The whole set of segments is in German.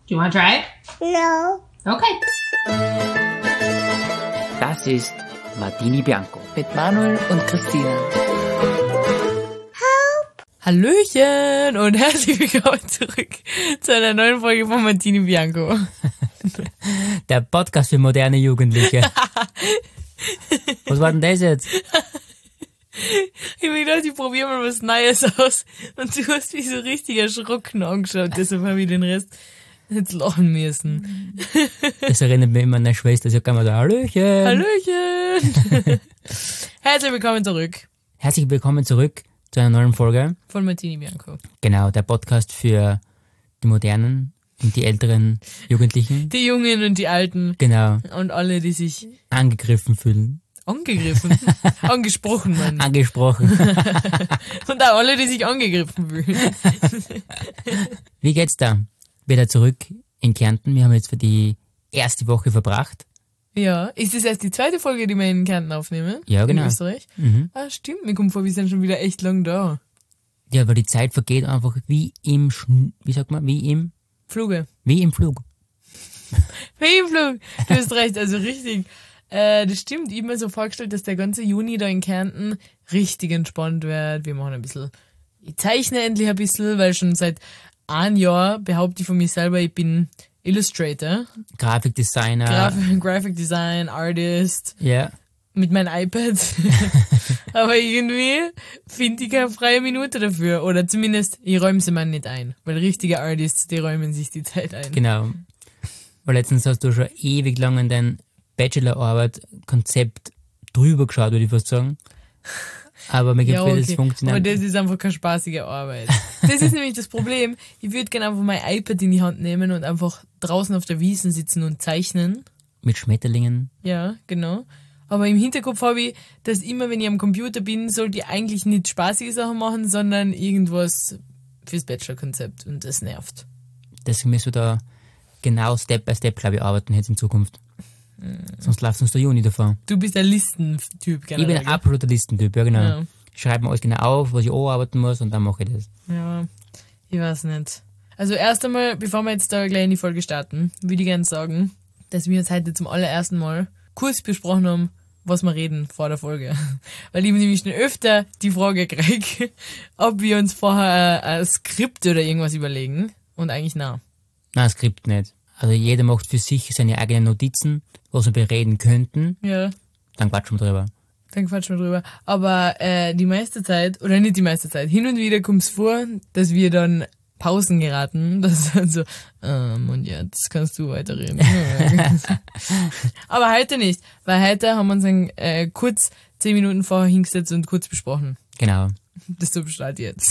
Do you want to try it? No. Okay. Das ist Martini Bianco. Mit Manuel und Christina. Hallöchen und herzlich willkommen zurück zu einer neuen Folge von Martini Bianco. Der Podcast für moderne Jugendliche. Was war denn das jetzt? Ich hab mir gedacht, ich probiere mal was Neues aus und du hast mich so richtig erschrocken angeschaut, deshalb habe ich den Rest jetzt lachen müssen. Das erinnert mich immer an meine Schwester, sie sagt immer so, Hallöchen. Hallöchen. Herzlich willkommen zurück Herzlich willkommen zurück zu einer neuen Folge. von Martini Bianco. Genau, der Podcast für die modernen und die älteren Jugendlichen. Die Jungen und die Alten Genau, und alle, die sich angegriffen fühlen. angegriffen, angesprochen, Mann. Angesprochen. Und auch alle, die sich angegriffen fühlen. Wie geht's da? Wieder zurück in Kärnten. Wir haben jetzt für die erste Woche verbracht. Ja, ist das erst die zweite Folge, die wir in Kärnten aufnehmen? Ja, genau. In Österreich? Mhm. Ah, stimmt, mir kommt vor, wir sind schon wieder echt lang da. Ja, weil die Zeit vergeht einfach wie im Fluge. Wie im Flug. Wie im Flug. Du hast recht, also richtig. Das stimmt, ich hab mir so vorgestellt, dass der ganze Juni da in Kärnten richtig entspannt wird. Wir machen ein bisschen, ich zeichne endlich ein bisschen, weil schon seit einem Jahr behaupte ich von mir selber, ich bin Illustrator, Grafikdesigner. Graphic Design, Artist, Ja. mit meinem iPad. Aber irgendwie finde ich keine freie Minute dafür. Oder zumindest, ich räume sie mir nicht ein. Weil richtige Artists, die räumen sich die Zeit ein. Genau. Weil letztens hast du schon ewig lang in dein Bachelorarbeit Konzept drüber geschaut, würde ich fast sagen. Aber mir Ja, gefällt, okay. es funktioniert. Aber das ist einfach keine spaßige Arbeit. Das ist nämlich das Problem. Ich würde gerne einfach mein iPad in die Hand nehmen und einfach draußen auf der Wiesn sitzen und zeichnen. Mit Schmetterlingen. Ja, genau. Aber im Hinterkopf habe ich, dass immer, wenn ich am Computer bin, sollte ich eigentlich nicht spaßige Sachen machen, sondern irgendwas fürs Bachelor-Konzept. Und das nervt. Deswegen müssen wir da genau Step by Step, glaube ich, arbeiten jetzt in Zukunft. Sonst läuft uns der Juni davon. Du bist ein Listentyp, Ich generell. bin ein absoluter Listentyp, ja genau. Ja. Ich schreibe mir alles genau auf, was ich arbeiten muss und dann mache ich das. Ja, ich weiß nicht. Also erst einmal, bevor wir jetzt da gleich in die Folge starten, würde ich gerne sagen, dass wir uns heute zum allerersten Mal kurz besprochen haben, was wir reden vor der Folge. Weil ich nämlich schon öfter die Frage kriege, ob wir uns vorher ein Skript oder irgendwas überlegen. Und eigentlich nein. Nein, Skript nicht. Also jeder macht für sich seine eigenen Notizen, was wir bereden könnten, Ja, dann quatschen wir drüber. dann quatschen wir drüber. Aber die meiste Zeit, oder nicht die meiste Zeit, hin und wieder kommt es vor, dass wir dann Pausen geraten. Das ist dann so, und jetzt kannst du weiterreden. Aber heute nicht, weil heute haben wir uns dann kurz 10 Minuten vorher hingesetzt und kurz besprochen. Genau. Das so besteht jetzt.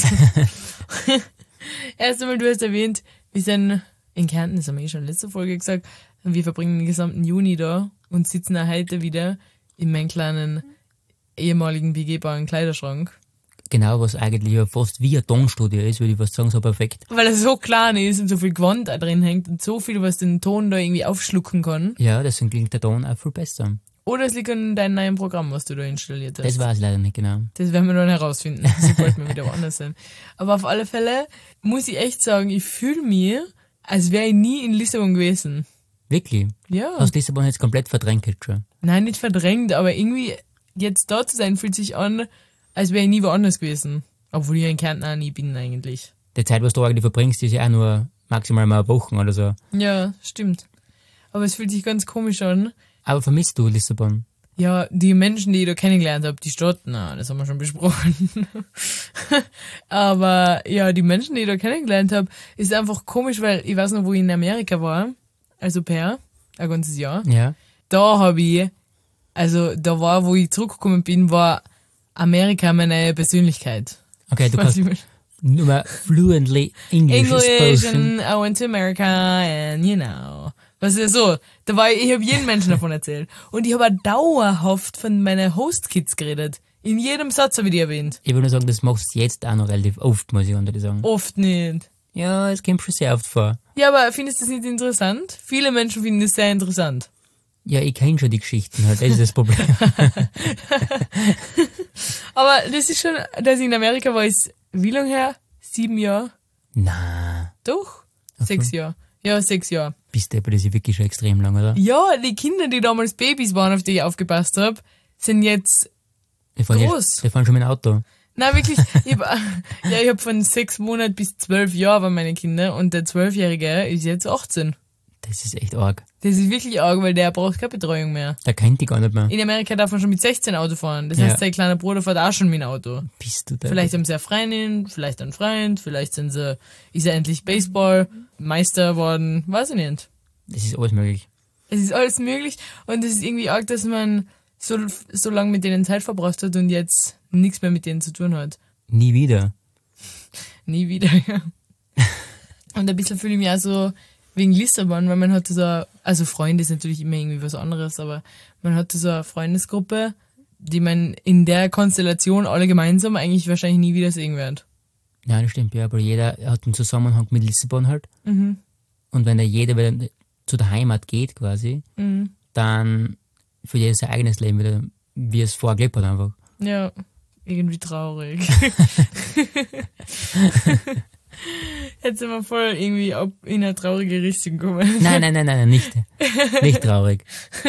Erst einmal, du hast erwähnt, wir sind in Kärnten, das haben wir schon in letzter Folge gesagt, wir verbringen den gesamten Juni da und sitzen auch heute wieder in meinem kleinen ehemaligen begehbaren Kleiderschrank. Genau, was eigentlich ja fast wie ein Tonstudio ist, würde ich fast sagen, so perfekt. Weil er so klein ist und so viel Gewand da drin hängt und so viel, was den Ton da irgendwie aufschlucken kann. Ja, deswegen klingt der Ton auch viel besser. Oder es liegt an deinem neuen Programm, was du da installiert hast. Das weiß ich leider nicht genau. Das werden wir dann herausfinden, sobald wir wieder woanders sind. Aber auf alle Fälle muss ich echt sagen, ich fühle mich, als wäre ich nie in Lissabon gewesen. Wirklich? Ja. Hast Lissabon jetzt komplett verdrängt jetzt schon? Nein, nicht verdrängt, aber irgendwie jetzt da zu sein, fühlt sich an, als wäre ich nie woanders gewesen. Obwohl ich in Kärnten auch nie bin eigentlich. Die Zeit, was du eigentlich verbringst, ist ja auch nur maximal mal eine Woche oder so. Ja, stimmt. Aber es fühlt sich ganz komisch an. Aber vermisst du Lissabon? Ja, die Menschen, die ich da kennengelernt habe, die Stadt, na, das haben wir schon besprochen. Aber ja, die Menschen, die ich da kennengelernt habe, ist einfach komisch, weil ich weiß noch, wo ich in Amerika war, also ein ganzes Jahr. Ja. Da habe ich, also da war, wo ich zurückgekommen bin, war Amerika meine Persönlichkeit. Okay, du Was kannst ich mein- nur mal fluently English English sprechen. and I went to America and you know. Was ist so? Da war ich habe jedem Menschen davon erzählt. Und ich habe auch dauerhaft von meinen Host-Kids geredet. In jedem Satz habe ich die erwähnt. Ich würde nur sagen, das machst du jetzt auch noch relativ oft, muss ich unter sagen. Oft nicht. Ja, es kommt schon sehr oft vor. Ja, aber findest du das nicht interessant? Viele Menschen finden das sehr interessant. Ja, ich kenne schon die Geschichten halt, das ist das Problem. Aber das ist schon, dass ich in Amerika war, ist wie lange her? 7 Jahre? Na, Doch? 6 Jahre. Ja, 6 Jahre. Bist du, das ist ja wirklich schon extrem lang, oder? Ja, die Kinder, die damals Babys waren, auf die ich aufgepasst habe, sind jetzt Die fahren, groß. Die fahren schon mit dem Auto. Nein, wirklich. Ich hab von 6 Monaten bis 12 Jahre waren meine Kinder und der 12-Jährige ist jetzt 18. Das ist echt arg. Das ist wirklich arg, weil der braucht keine Betreuung mehr. Da kennt die gar nicht mehr. In Amerika darf man schon mit 16 Auto fahren. Das Ja. heißt, sein kleiner Bruder fährt auch schon mit dem Auto. Bist du da? Vielleicht haben sie eine Freundin, vielleicht einen Freund, vielleicht ist er endlich Baseball-Meister worden, weiß ich nicht. Das ist alles möglich. Es ist alles möglich und es ist irgendwie arg, dass man so lange mit denen Zeit verbracht hat und jetzt nichts mehr mit denen zu tun hat. Nie wieder. Nie wieder, ja. Und ein bisschen fühle ich mich auch so wegen Lissabon, weil man hatte so, also Freunde ist natürlich immer irgendwie was anderes, aber man hatte so eine Freundesgruppe, die man in der Konstellation alle gemeinsam eigentlich wahrscheinlich nie wieder sehen wird. Ja, das stimmt, ja, aber jeder hat einen Zusammenhang mit Lissabon halt. Mhm. Und wenn da jeder wieder zu der Heimat geht quasi, dann für jedes sein eigenes Leben wieder, wie es vorher gelebt hat einfach. Ja, irgendwie traurig. Jetzt sind wir voll irgendwie in eine traurige Richtung gekommen. Nein, nicht traurig.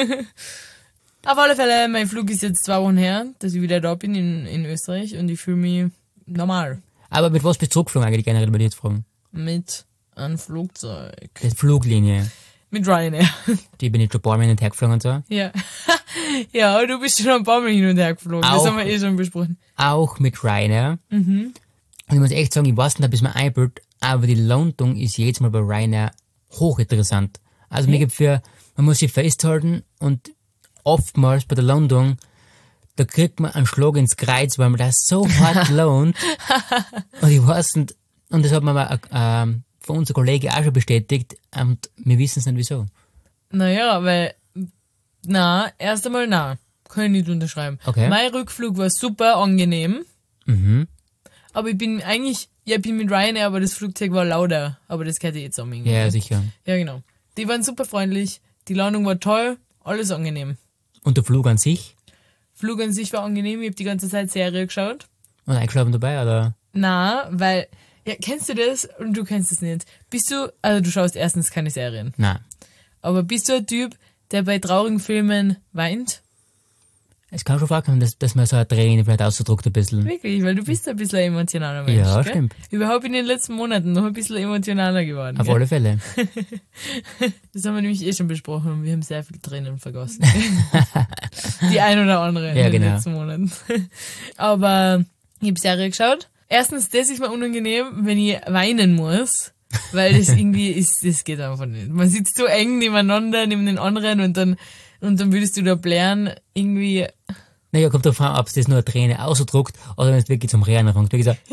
Auf alle Fälle, mein Flug ist jetzt 2 Wochen her, dass ich wieder da bin in Österreich und ich fühle mich normal. Aber mit was bist du zurückgeflogen eigentlich generell bei dir jetzt fragen? Mit einem Flugzeug. Die Fluglinie, Mit Ryanair. die bin ich schon ein paar Mal hin und her geflogen und so. Ja. Ja, du bist schon ein paar Mal hin und her geflogen. Das Auch. haben wir eh schon besprochen. Auch mit Ryanair. Und ich muss echt sagen, ich weiß nicht, ob es mir einbildet, aber die Landung ist jedes Mal bei Ryanair hochinteressant. Also mir gibt für, man muss sich festhalten und oftmals bei der Landung, da kriegt man einen Schlag ins Kreuz, weil man das so hart lohnt. Und ich weiß nicht, und das hat mir mal von unserer Kollege auch schon bestätigt, und wir wissen es nicht wieso. Naja, weil, erst einmal kann ich nicht unterschreiben. Okay. Mein Rückflug war super angenehm, Mhm. aber ich bin mit Ryanair, aber das Flugzeug war lauter, aber das gehört jetzt zusammen. irgendwie. Ja, sicher. Ja, genau. Die waren super freundlich, die Landung war toll, alles angenehm. Und der Flug an sich? Flug an sich war angenehm, ich habe die ganze Zeit Serie geschaut. Und eingeschlafen dabei, oder? Weil, ja, kennst du das und du kennst es nicht? Also du schaust erstens keine Serien, Nein. aber bist du ein Typ, der bei traurigen Filmen weint? Es kann schon vorkommen, dass man so eine Träne vielleicht ausdruckt ein bisschen. Wirklich, weil du bist ein bisschen ein emotionaler Mensch. Ja, gell? stimmt. Überhaupt in den letzten Monaten noch ein bisschen emotionaler geworden. Auf Gell? alle Fälle. Das haben wir nämlich eh schon besprochen und wir haben sehr viel Tränen vergossen. Die ein oder andere Ja, in den genau. letzten Monaten. Aber ich habe Serie geschaut. Erstens, das ist mir unangenehm, wenn ich weinen muss, weil das irgendwie das geht einfach nicht. Man sitzt so eng nebeneinander, neben den anderen und dann würdest du da blären, irgendwie. Naja, kommt drauf an, ob es das nur eine Träne ausdruckt oder wenn es wirklich zum Rennen rankt. Wie gesagt,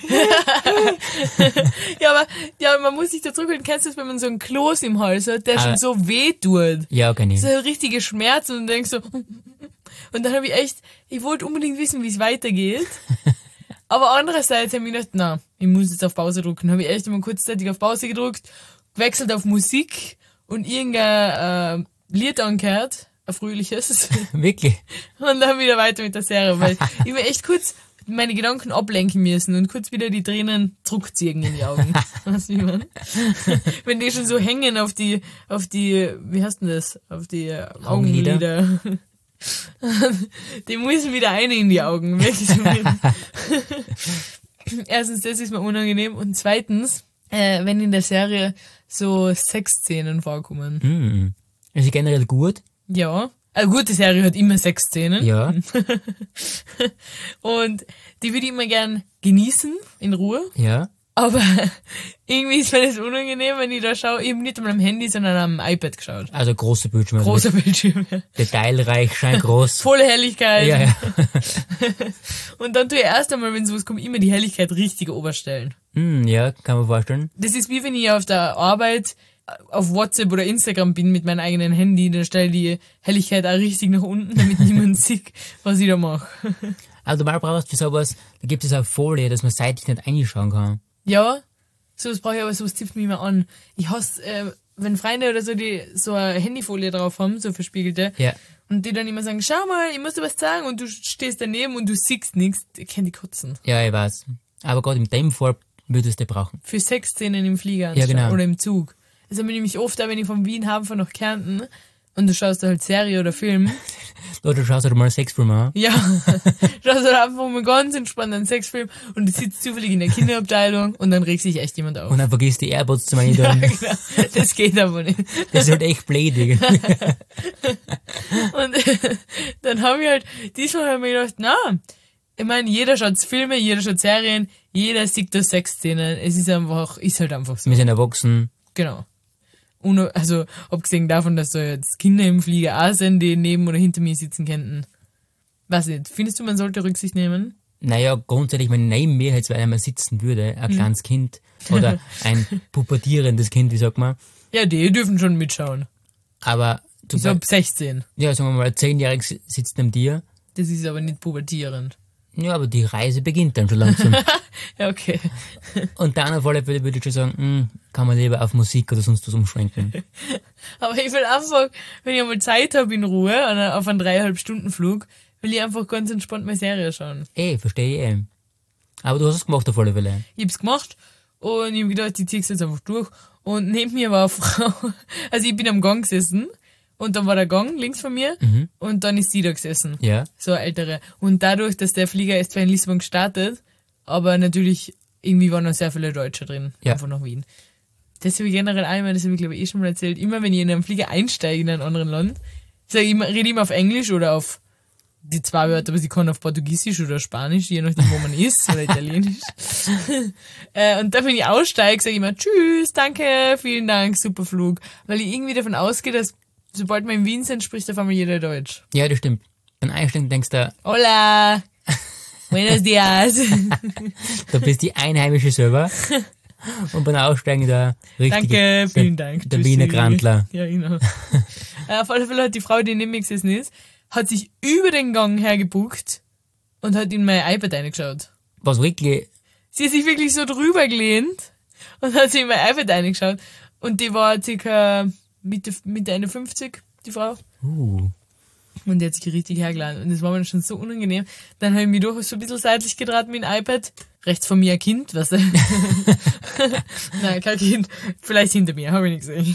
Ja, man muss sich da zurückholen. Kennst du das, wenn man so einen Kloß im Hals hat, der schon so weh tut? ja, kann ich. So ein richtiger Schmerz und du denkst so, und dann habe ich wollte unbedingt wissen, wie es weitergeht. Aber andererseits habe ich mir gedacht, ich muss jetzt auf Pause drücken. Habe ich echt einmal kurzzeitig auf Pause gedrückt, gewechselt auf Musik und irgendein Lied angehört, ein fröhliches, Wirklich. und dann wieder weiter mit der Serie, weil ich mir echt kurz meine Gedanken ablenken müssen und kurz wieder die Tränen zurückziehen in die Augen. Weißt du, wie man? Wenn die schon so hängen auf die, wie heißt denn das? Auf die Augenlider. Die müssen wieder eine in die Augen. Wirklich. Erstens, das ist mir unangenehm und zweitens, wenn in der Serie so Sexszenen vorkommen. Ist generell gut? Ja. Eine gute Serie hat immer Sexszenen. Ja. Und die würde ich immer gern genießen, in Ruhe. Ja. Aber irgendwie ist mir das unangenehm, wenn ich da schaue. Ich habe nicht an meinem Handy, sondern am iPad geschaut. Also große Bildschirme. Großer Bildschirm. Detailreich, scheint groß. Volle Helligkeit. Ja, ja. Und dann tue ich erst einmal, wenn sowas kommt, immer die Helligkeit richtig oberstellen. Ja, kann man vorstellen. Das ist wie wenn ich auf der Arbeit auf WhatsApp oder Instagram bin mit meinem eigenen Handy, dann stelle ich die Helligkeit auch richtig nach unten, damit niemand sieht, was ich da mache. Also du brauchst für sowas, da gibt es auch Folie, dass man seitlich nicht reinschauen kann. Ja, sowas brauche ich, aber sowas tippt mich immer an. Ich hasse, wenn Freunde oder so, die so eine Handyfolie drauf haben, so verspiegelte, Ja. und die dann immer sagen, schau mal, ich muss dir was sagen, und du stehst daneben und du siehst nichts, ich kann die kotzen. Ja, ich weiß. Aber gerade in dem Fall würdest du brauchen. Für Sexszenen im Flieger Ja, genau. oder im Zug. Das habe ich nämlich oft, auch wenn ich von Wien heimfahre nach Kärnten und du schaust da halt Serie oder Film. Oder du schaust halt mal einen Sexfilm an. Ja, schaust halt einfach mal ganz entspannt einen Sexfilm und du sitzt zufällig in der Kinderabteilung und dann regt sich echt jemand auf. Und dann vergisst die AirPods zu meinen Ja, Ideen. genau. Das geht aber nicht. Das ist halt echt blöd. Und dann habe ich halt, diesmal habe ich mir gedacht, na, ich meine, jeder schaut Filme, jeder schaut Serien, jeder sieht da Sexszenen. Es ist halt einfach so. Wir sind erwachsen. Genau. Und also, abgesehen davon, dass da jetzt Kinder im Flieger auch sind, die neben oder hinter mir sitzen könnten. Weiß nicht, findest du, man sollte Rücksicht nehmen? Naja, grundsätzlich, wenn neben mir jetzt einer sitzen würde, ein kleines Kind oder ein pubertierendes Kind, wie sagt man. Ja, die dürfen schon mitschauen. Aber So ab 16. ja, sagen wir mal, ein 10-Jähriges sitzt neben dir. Das ist aber nicht pubertierend. Ja, aber die Reise beginnt dann schon langsam. Ja, okay. Und dann auf alle Fälle würde ich schon sagen, kann man lieber auf Musik oder sonst was umschwenken. Aber ich will einfach, wenn ich einmal Zeit habe in Ruhe, auf einen 3,5-Stunden-Flug, will ich einfach ganz entspannt meine Serie schauen. Verstehe ich eh. Aber du hast es gemacht auf alle Fälle. Ich hab's gemacht und ich hab gedacht, ich zieh's jetzt einfach durch. Und neben mir war eine Frau, also ich bin am Gang gesessen und dann war der Gang links von mir und dann ist sie da gesessen. Ja. So eine ältere. Und dadurch, dass der Flieger erst zwar in Lissabon gestartet, aber natürlich irgendwie waren noch sehr viele Deutsche drin, Ja. einfach nach Wien. Das habe ich generell einmal, das habe ich glaube ich schon mal erzählt, immer wenn ich in einem Flieger einsteige in einem anderen Land, rede ich immer auf Englisch oder auf die zwei Wörter, aber sie kann auf Portugiesisch oder Spanisch, je nachdem wo man ist, oder Italienisch. Und dann, wenn ich aussteige, sage ich immer Tschüss, danke, vielen Dank, super Flug. Weil ich irgendwie davon ausgehe, dass sobald wir in Wien sind, spricht auf einmal jeder Deutsch. Ja, das stimmt. Beim Einsteigen denkst du, Hola, buenos dias. du bist die Einheimische selber. Und beim Aussteigen der richtige, Danke, vielen Dank. der Tschüssi. Wiener Grandler. Ja, genau. Auf alle Fälle hat die Frau, die neben mir gesessen ist, hat sich über den Gang hergebuckt und hat in mein iPad reingeschaut. Was wirklich, Sie hat sich wirklich so drüber gelehnt und hat sich in mein iPad reingeschaut. Und die war circa Mitte 51, die Frau. Und die hat sich richtig hergeladen. Und das war mir schon so unangenehm. Dann habe ich mich durchaus so ein bisschen seitlich gedreht mit dem iPad. Rechts von mir ein Kind, weißt du? Nein, kein Kind. Vielleicht hinter mir, habe ich nicht gesehen.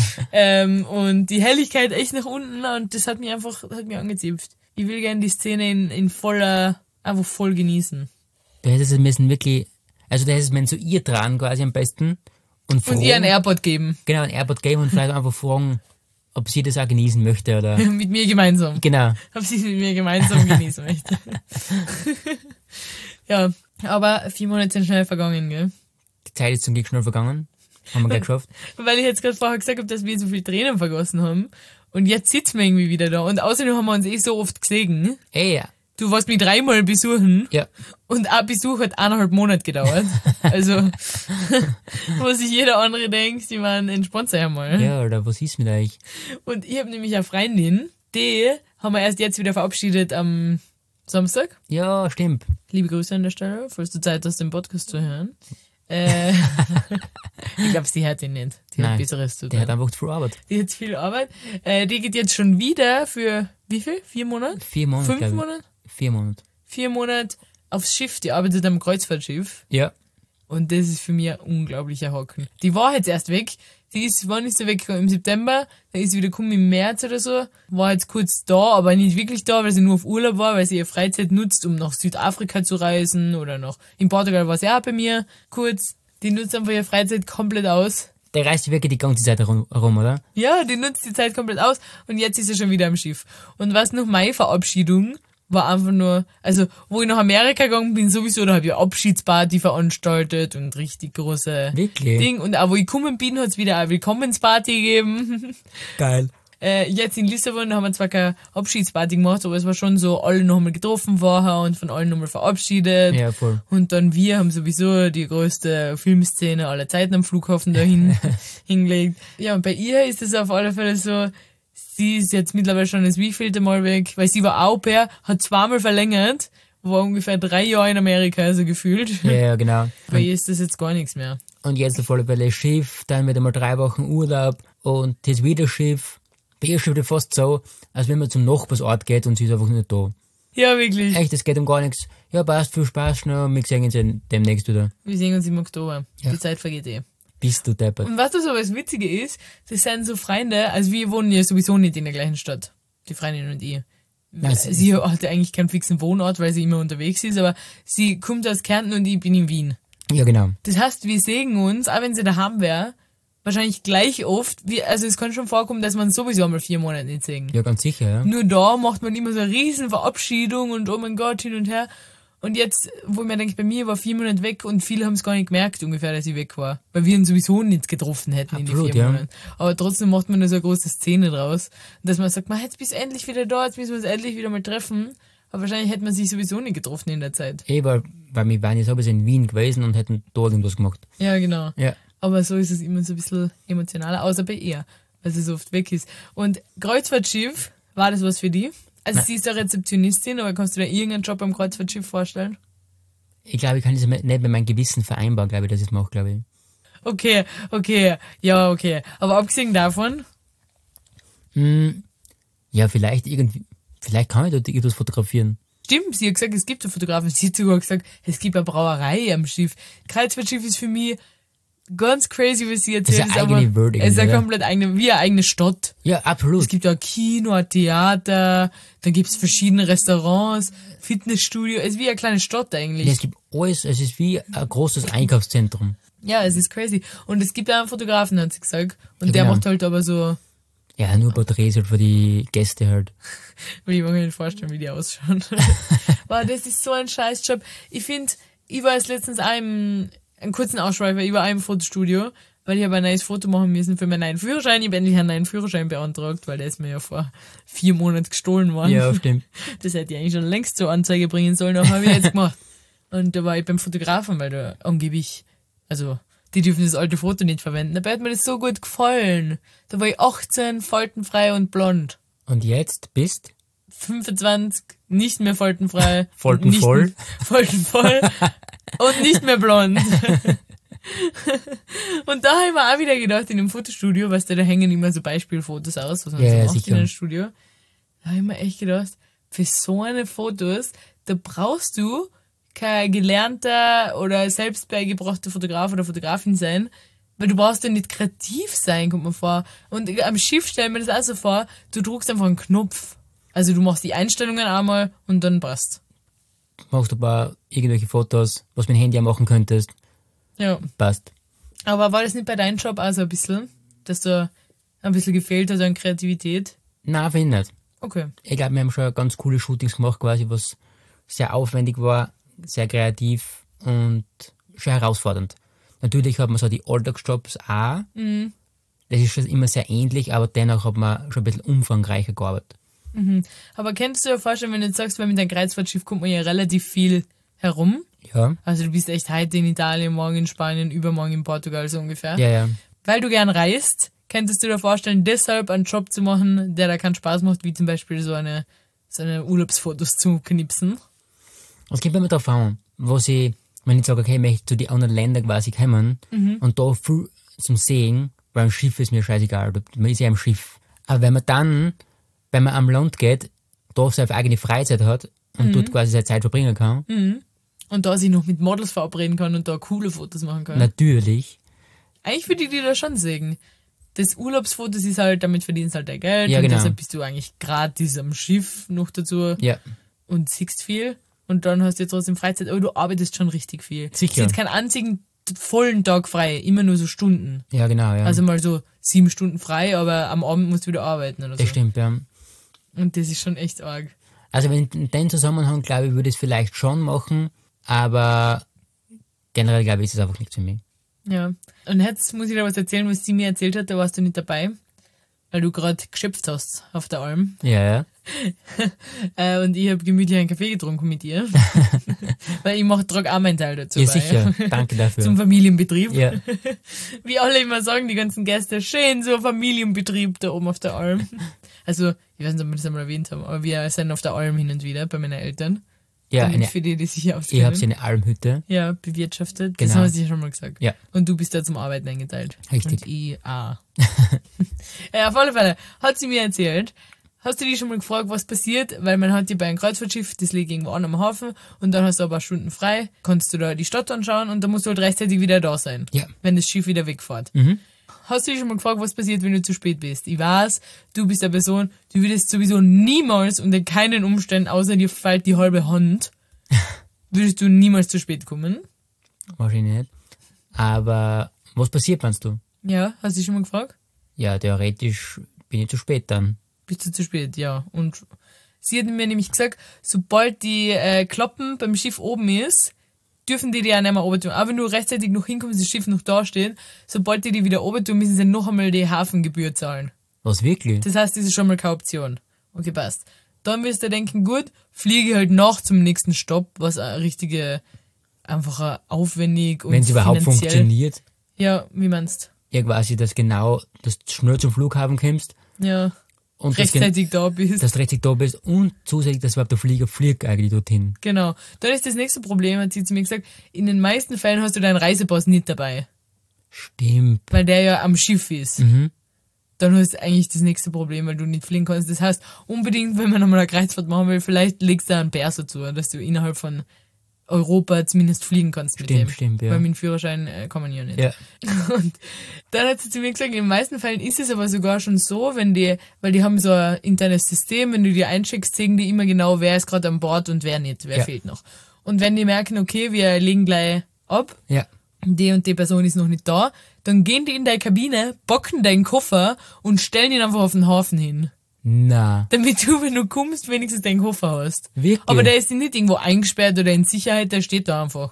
Und die Helligkeit echt nach unten und das hat mich angezipft. Ich will gerne die Szene einfach voll genießen. da hättest du müssen wirklich, also da hättest du müssen so ihr dran quasi am besten. Und ihr einen AirPod geben. Genau, ein AirPod geben und vielleicht einfach fragen, ob sie das auch genießen möchte oder. Mit mir gemeinsam. Genau. Ob sie es mit mir gemeinsam genießen möchte. Ja, aber 4 Monate sind schnell vergangen, gell? Die Zeit ist zum Glück schnell vergangen. Haben wir gleich geschafft. Weil ich jetzt gerade vorher gesagt habe, dass wir so viel Tränen vergossen haben. Und jetzt sitzen wir irgendwie wieder da. Und außerdem haben wir uns so oft gesehen. Ja. Du warst mich 3-mal besuchen. Ja. Und ein Besuch hat 1,5 Monate gedauert. Also, wo sich jeder andere denkt, die waren entspannt sei einmal. Ja, oder was ist mit euch? Und ich habe nämlich eine Freundin, die haben wir erst jetzt wieder verabschiedet am Samstag. Ja, stimmt. Liebe Grüße an der Stelle, falls du Zeit hast, den Podcast zu hören. Ich glaube, sie hört ihn nicht. Die hat Nein, Besseres zu Der tun. hat einfach zu viel Arbeit. Die hat viel Arbeit. Die geht jetzt schon wieder für, wie viel? 4 Monate? 4 Monate. 5 glaub ich. Monate? 4 Monate. 4 Monate aufs Schiff. Die arbeitet am Kreuzfahrtschiff. Ja. Und das ist für mich ein unglaublicher Hocken. Die war jetzt erst weg. Wann ist sie weg? Im September. Dann ist sie wieder gekommen im März oder so. War jetzt kurz da, aber nicht wirklich da, weil sie nur auf Urlaub war, weil sie ihre Freizeit nutzt, um nach Südafrika zu reisen oder in Portugal war sie auch bei mir kurz. Die nutzt einfach ihre Freizeit komplett aus. Der reist wirklich die ganze Zeit herum, oder? Ja, die nutzt die Zeit komplett aus und jetzt ist sie schon wieder am Schiff. Und was noch meine Verabschiedung war einfach nur, also wo ich nach Amerika gegangen bin sowieso, da habe ich eine Abschiedsparty veranstaltet und richtig große Wirklich? Ding. Und auch wo ich gekommen bin, hat es wieder eine Willkommensparty gegeben. Geil. Jetzt in Lissabon haben wir zwar keine Abschiedsparty gemacht, aber es war schon so, alle nochmal getroffen vorher und von allen nochmal verabschiedet. Ja, voll. Und dann wir haben sowieso die größte Filmszene aller Zeiten am Flughafen dahin hingelegt. Ja, und bei ihr ist es auf alle Fälle so, sie ist jetzt mittlerweile schon das wievielte Mal weg, weil sie war Au pair, hat 2-mal verlängert, war ungefähr 3 Jahre in Amerika, also gefühlt. Ja, genau. Bei ihr ist das jetzt gar nichts mehr. Und jetzt auf alle Fälle Schiff, dann wieder mal 3 Wochen Urlaub und jetzt wieder Schiff. Bei ihr steht fast so, als wenn man zum Nachbarsort geht und sie ist einfach nicht da. Ja, wirklich. Echt, es geht um gar nichts. Ja, passt, viel Spaß schnell und wir sehen uns ja demnächst wieder. Wir sehen uns im Oktober. Ja. Die Zeit vergeht eh. Bist du deppert. Und was das aber das Witzige ist, das sind so Freunde, also wir wohnen ja sowieso nicht in der gleichen Stadt, die Freundin und ich. Sie hat ja eigentlich keinen fixen Wohnort, weil sie immer unterwegs ist, aber sie kommt aus Kärnten und ich bin in Wien. Ja, genau. Das heißt, wir sehen uns, auch wenn sie daheim wäre, wahrscheinlich gleich oft, also es kann schon vorkommen, dass man sowieso einmal 4 Monate nicht sehen. Ja, ganz sicher, ja. Nur da macht man immer so eine riesen Verabschiedung und oh mein Gott, hin und her. Und jetzt, wo ich mir denke, bei mir war 4 Monate weg und viele haben es gar nicht gemerkt ungefähr, dass ich weg war. Weil wir ihn sowieso nicht getroffen hätten Absolut, in die 4 Monaten. Aber trotzdem macht man da so eine große Szene draus. Dass man sagt, jetzt bist du endlich wieder da, jetzt müssen wir uns endlich wieder mal treffen. Aber wahrscheinlich hätte man sich sowieso nicht getroffen in der Zeit. Weil wir waren ja sowieso in Wien gewesen und hätten da irgendwas gemacht. Ja, genau. Ja. Aber so ist es immer so ein bisschen emotionaler, außer bei ihr, weil sie so oft weg ist. Und Kreuzfahrtschiff, war das was für die? Also sie ist eine Rezeptionistin, aber kannst du dir irgendeinen Job am Kreuzfahrtschiff vorstellen? Ich glaube, ich kann das nicht mit meinem Gewissen vereinbaren, glaube ich, dass ich es mache, glaube ich. Okay. Ja, okay. Aber abgesehen davon? Ja, vielleicht kann ich dort irgendwas fotografieren. Stimmt, sie hat gesagt, es gibt einen Fotografen. Sie hat sogar gesagt, es gibt eine Brauerei am Schiff. Kreuzfahrtschiff ist für mich ganz crazy, was sie erzählt. Das ist eine eigene Welt es ist eine irgendwie, komplett wie eine eigene Stadt. Ja, absolut. Es gibt ja ein Kino, ein Theater, dann gibt es verschiedene Restaurants, Fitnessstudio. Es ist wie eine kleine Stadt eigentlich. Ja, es gibt alles, es ist wie ein großes Einkaufszentrum. Ja, es ist crazy. Und es gibt auch einen Fotografen, hat sie gesagt. Und Ja, der genau. macht halt aber so, Ja, nur Porträts halt für die Gäste halt. will ich mir nicht vorstellen, wie die ausschauen. Wow, das ist so ein Scheißjob. Ich finde, ich war jetzt letztens einen kurzen Ausschweifer über einem Fotostudio, weil ich habe ein neues Foto machen müssen für meinen neuen Führerschein. Ich habe endlich einen neuen Führerschein beantragt, weil der ist mir ja vor 4 Monaten gestohlen worden. Ja, stimmt. Das hätte ich eigentlich schon längst zur Anzeige bringen sollen, aber habe ich jetzt gemacht. Und da war ich beim Fotografen, weil da angeblich, also die dürfen das alte Foto nicht verwenden. Dabei hat mir das so gut gefallen. Da war ich 18, faltenfrei und blond. Und jetzt bist 25, nicht mehr faltenfrei. Faltenvoll. Faltenvoll und nicht mehr blond. Und da habe ich mir auch wieder gedacht, in dem Fotostudio, weißt du, da hängen immer so Beispielfotos aus, was man Ja, so ja, macht sicher. in einem Studio. Da habe ich mir echt gedacht, für so eine Fotos, da brauchst du kein gelernter oder selbst beigebrachter Fotograf oder Fotografin sein, weil du brauchst ja nicht kreativ sein, kommt mir vor. Und am Schiff stell mir das auch so vor, du drückst einfach einen Knopf. Also du machst die Einstellungen einmal und dann passt. machst du ein paar irgendwelche Fotos, was du mit dem Handy auch machen könntest. Ja. Passt. Aber war das nicht bei deinem Job auch so ein bisschen, dass da ein bisschen gefehlt hat an Kreativität? Nein, finde ich nicht. Okay. Ich glaube, wir haben schon ganz coole Shootings gemacht, quasi, was sehr aufwendig war, sehr kreativ und schon herausfordernd. Natürlich hat man so die Alltagsjobs auch. Mhm. Das ist schon immer sehr ähnlich, aber dennoch hat man schon ein bisschen umfangreicher gearbeitet. Aber könntest du dir vorstellen, wenn du jetzt sagst, weil mit deinem Kreuzfahrtschiff kommt man ja relativ viel herum? Ja, Also du bist echt heute in Italien, morgen in Spanien, übermorgen in Portugal, so ungefähr. ja. Weil du gern reist, könntest du dir vorstellen, deshalb einen Job zu machen, der da keinen Spaß macht, wie zum Beispiel so eine Urlaubsfotos zu knipsen? Es kommt immer darauf an, wenn ich sage, okay, ich möchte zu den anderen Ländern quasi kommen und da viel zum Sehen, weil ein Schiff ist mir scheißegal, man ist ja am Schiff. Aber wenn man am Land geht, da seine eigene Freizeit hat und dort quasi seine Zeit verbringen kann, Und da sich noch mit Models verabreden kann und da coole Fotos machen kann. natürlich, Eigentlich würde ich die da schon sehen. Das Urlaubsfotos ist halt, damit verdienst halt dein Geld. Ja, und genau. deshalb bist du eigentlich gratis am Schiff noch dazu ja, und siehst viel. Und dann hast du jetzt trotzdem Freizeit, aber du arbeitest schon richtig viel. Sicher. Du hast jetzt keinen einzigen vollen Tag frei, immer nur so Stunden. ja genau, ja. Also mal so 7 Stunden frei, aber am Abend musst du wieder arbeiten oder so. Das stimmt, ja. Und das ist schon echt arg. Also in dem Zusammenhang, glaube ich, würde ich es vielleicht schon machen, aber generell, glaube ich, ist es einfach nichts für mich. Ja. Und jetzt muss ich dir was erzählen, was sie mir erzählt hat, da warst du nicht dabei, weil du gerade geschöpft hast auf der Alm. Ja. Und ich habe gemütlich einen Kaffee getrunken mit ihr. Weil ich trage auch meinen Teil dazu Ja, bei. sicher. Danke dafür. Zum Familienbetrieb. Ja. Wie alle immer sagen, die ganzen Gäste, schön so ein Familienbetrieb da oben auf der Alm. Also, ich weiß nicht, ob wir das einmal erwähnt haben, aber wir sind auf der Alm hin und wieder bei meinen Eltern. Ja, Damit für die sich ich habe auskennen. so eine Almhütte. Ja, bewirtschaftet. Das Genau. haben sie ja schon mal gesagt. Ja. Und du bist da zum Arbeiten eingeteilt. Richtig. Und ich auch. Ja, auf alle Fälle hat sie mir erzählt, Hast du dich schon mal gefragt, was passiert? Weil man hat ja bei einem Kreuzfahrtschiff, das liegt irgendwo an am Hafen und dann hast du aber Stunden frei, kannst du da die Stadt anschauen und dann musst du halt rechtzeitig wieder da sein, Ja. wenn das Schiff wieder wegfährt. Hast du dich schon mal gefragt, was passiert, wenn du zu spät bist? Ich weiß, du bist eine Person, du würdest sowieso niemals unter keinen Umständen, außer dir fällt die halbe Hand, würdest du niemals zu spät kommen. Wahrscheinlich nicht. Aber was passiert, meinst du? Ja, hast du dich schon mal gefragt? Ja, theoretisch bin ich zu spät dann. Bist du zu spät, ja. Und sie hat mir nämlich gesagt, sobald die Klappen beim Schiff oben ist, dürfen die auch nicht mehr oben tun. Aber wenn du rechtzeitig noch hinkommst, das Schiff noch da steht, sobald die wieder oben tun, müssen sie noch einmal die Hafengebühr zahlen. Was, wirklich? Das heißt, das ist schon mal keine Option. Okay, passt. Dann wirst du denken, gut, fliege halt nach zum nächsten Stopp, was eine richtige, einfach aufwendig und Wenn es überhaupt finanziell- funktioniert. Ja, wie meinst Ja, quasi, dass du schnell zum Flughafen kommst du? Ja, und rechtzeitig da bist. dass du rechtzeitig da bist und zusätzlich, dass überhaupt der Flieger fliegt eigentlich dorthin. Genau. Dann ist das nächste Problem, hat sie zu mir gesagt, in den meisten Fällen hast du deinen Reisepass nicht dabei, Stimmt. weil der ja am Schiff ist. Dann hast du eigentlich das nächste Problem, weil du nicht fliegen kannst. Das heißt, unbedingt, wenn man nochmal eine Kreuzfahrt machen will, vielleicht legst du einen Perso zu, dass du innerhalb von Europa zumindest fliegen kannst mit dem. Stimmt, ja. Weil mit dem Führerschein kann man ja nicht. Ja. Und dann hat sie zu mir gesagt, in den meisten Fällen ist es aber sogar schon so, weil die haben so ein internes System, wenn du die einschickst, sehen die immer genau, wer ist gerade an Bord und wer nicht, wer Ja. fehlt noch. Und wenn die merken, okay, wir legen gleich ab, Ja. die und die Person ist noch nicht da, dann gehen die in deine Kabine, bocken deinen Koffer und stellen ihn einfach auf den Hafen hin. Na, Damit du, wenn du kommst, wenigstens deinen Koffer hast. wirklich? Aber der ist nicht irgendwo eingesperrt oder in Sicherheit, der steht da einfach.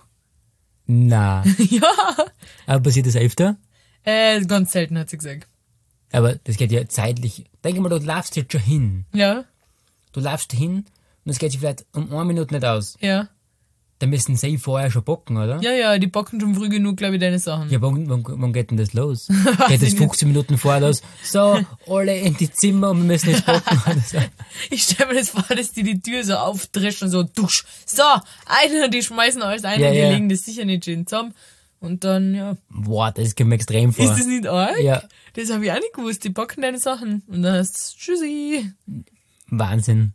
Na. Ja. Aber passiert das öfter? Ganz selten, hat sie gesagt. Aber das geht ja zeitlich. Denk mal, du laufst jetzt schon hin. Ja, Du laufst hin und das geht sich vielleicht um 1 Minute nicht aus. ja. Dann müssen sie vorher schon bocken, oder? Ja, die bocken schon früh genug, glaube ich, deine Sachen. Ja, wann geht denn das los? Geht das 15 Minuten vorher los? So, alle in die Zimmer und wir müssen jetzt bocken. Oder so. Ich stelle mir das vor, dass die Tür so aufdreschen, so dusch. So, einer, die schmeißen alles ein Ja, und die ja. legen das sicher nicht schön zusammen. Und dann, ja. Boah, das kommt mir extrem vor. Ist das nicht arg? Ja, Das habe ich auch nicht gewusst. Die bocken deine Sachen. Und dann heißt Tschüssi. Wahnsinn.